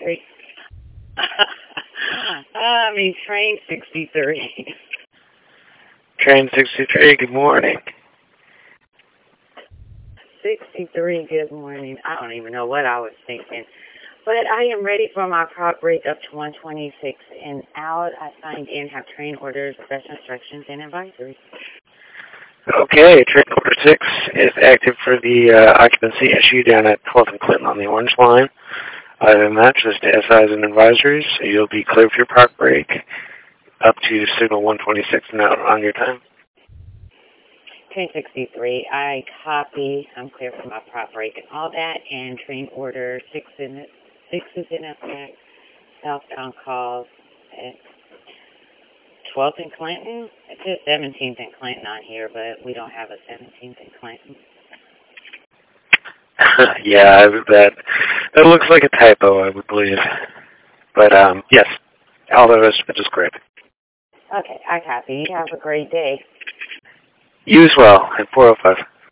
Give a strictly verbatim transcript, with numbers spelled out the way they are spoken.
sixty-three. I mean, train sixty-three. Train sixty-three, good morning. sixty-three, good morning. I don't even know what I was thinking. But I am ready for my prop break up to one twenty-six and out. I signed in, have train orders, special instructions, and advisories. Okay, train order six is active for the uh, occupancy issue down at twelfth and Clinton on the Orange Line. Other than that, just S Is and advisories. So you'll be clear for your prop break up to signal one twenty-six and out on your time. Train sixty-three, I copy. I'm clear for my prop break and all that. And train order six in it. Six is in effect. Southbound calls at twelfth and Clinton. It says seventeenth and Clinton on here, but we don't have a seventeenth and Clinton. Yeah, that that looks like a typo, I would believe. But um, yes, all the rest of it is correct. Okay, I copy. You have a great day. You as well, at four oh five.